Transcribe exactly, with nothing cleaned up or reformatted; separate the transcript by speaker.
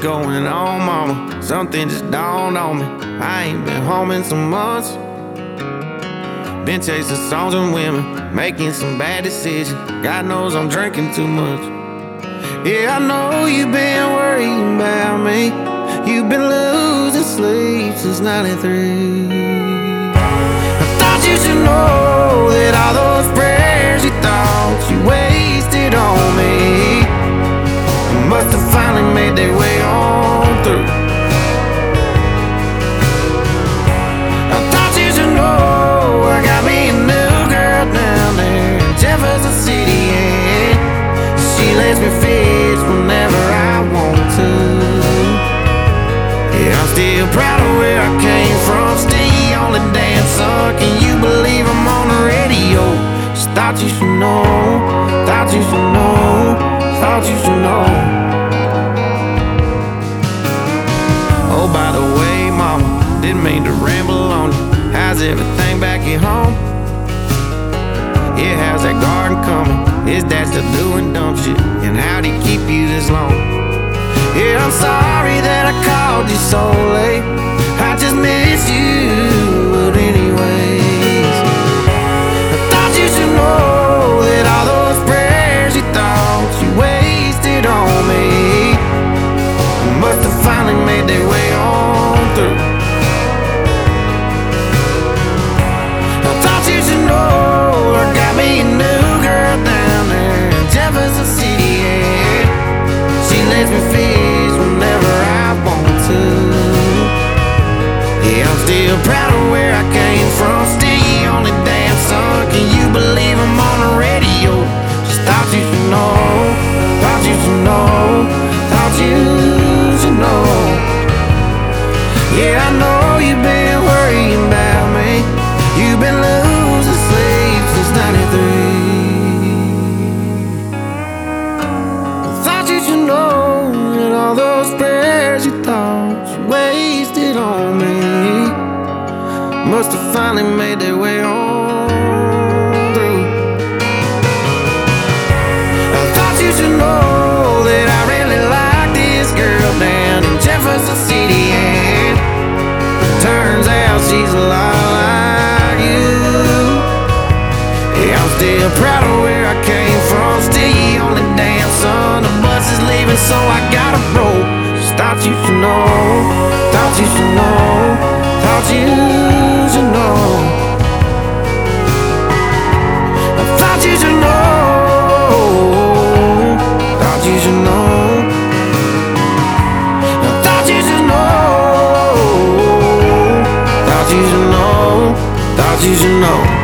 Speaker 1: going on, mama? Something just dawned on me. I ain't been home in some months. Been chasing songs and women, making some bad decisions. God knows I'm drinking too much. Yeah, I know you've been worrying about me. You've been losing sleep since ninety-three. I thought you should know that all those prayers you thought you wasted on me must have finally made their way on through. I thought you should know I got me a new girl down there in Jefferson City, and she lets me fish whenever I want to. Yeah, I'm still proud of where I came from, still on the damn sun. Can you believe I'm on the radio? Just thought you should know, thought you should know, thought you should know. Oh, by the way, mama, didn't mean to ramble on you. How's everything back at home? Yeah, how's that garden coming? Is dad still doing dumb shit? And how'd he keep you this long? Yeah, I'm sorry that I called you so late. I just miss you, but anyways, I thought you should know that all those prayers you thought you wasted on me must have finally made their way on through. I thought you should know I got me a new girl down there in Jefferson City, and she lets me fish whenever I want to. Yeah, I'm still proud of where I came from, still on the damn sun. Can you believe I'm on the radio? Just thought you should know, thought you should know, thought you should know. Yeah, I know you've been worrying about me. You've been losing sleep since ninety-three. I thought you should know that all those prayers you thought you wasted on me must have finally made their way on through. I thought you should know that I really like this girl down in Jefferson City, and turns out she's a lot like you. Yeah, I'm still proud of where I came from, still on the damn sun. The bus is leaving, so I gotta roll. Just thought you should know, thought you should know, thought you should know. I thought you should know, thought you should know. I thought you should know, thought you should know, thought you should know.